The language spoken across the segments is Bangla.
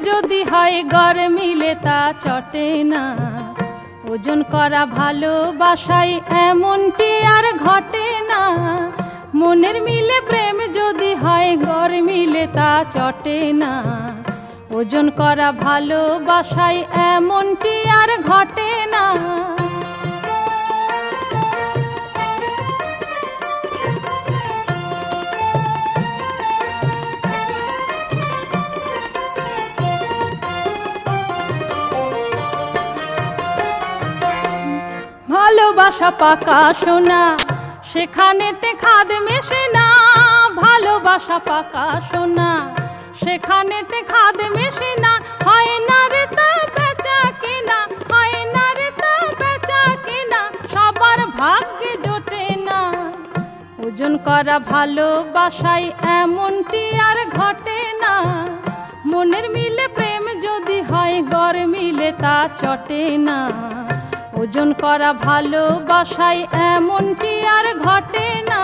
যদি হয় গড় মিলে তা চটে না। ওজন করা ভালোবাসায় এমনটি আর ঘটে না। মনের মিলে প্রেম যদি হয় গড় মিলে তা চটে না। ওজন করা ভালোবাসায় এমনটি আর ঘটে না। ভালোবাসা পাকা সোনা, সেখানেতে খাদ মেশে না। ভালোবাসা পাকা সোনা, সেখানেতে খাদ মেশে না। হয় না রে তা বেচা কেনা, হয় না রে তা বেচা কেনা, সবার ভাগ্যে জোটে না। ওজন করা ভালোবাসায় এমনটি আর ঘটে না। মনের মিলে প্রেম যদি হয় গড় মিলে তা চটে না। ওজন করা ভালোবাসায় এমনটি আর ঘটে না।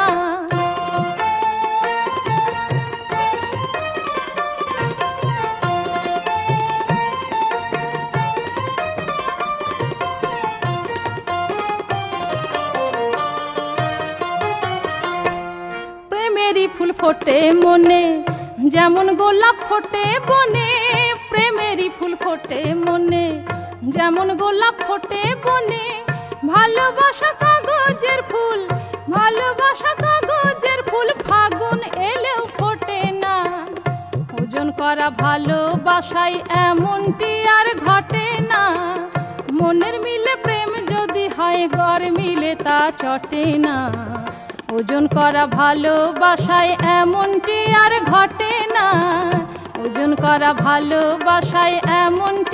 প্রেমেরই ফুল ফোটে মনে, যেমন গোলাপ ফোটে বনে। প্রেমেরই ফুল ফোটে মনে, যেমন গোলাপ ফোটে বনে। ভালোবাসা কাগজের ফুল, ভালোবাসা কাগজের ফুল, ফাগুন এলেও ফোটে না। ওজন করা ভালোবাসায় এমনটি আর ঘটে না। মনের মিলে প্রেম যদি হয় গড় মিলে তা চটে না। ওজন করা ভালোবাসায় এমনটি আর ঘটে না। ওজন করা ভালোবাসায় এমন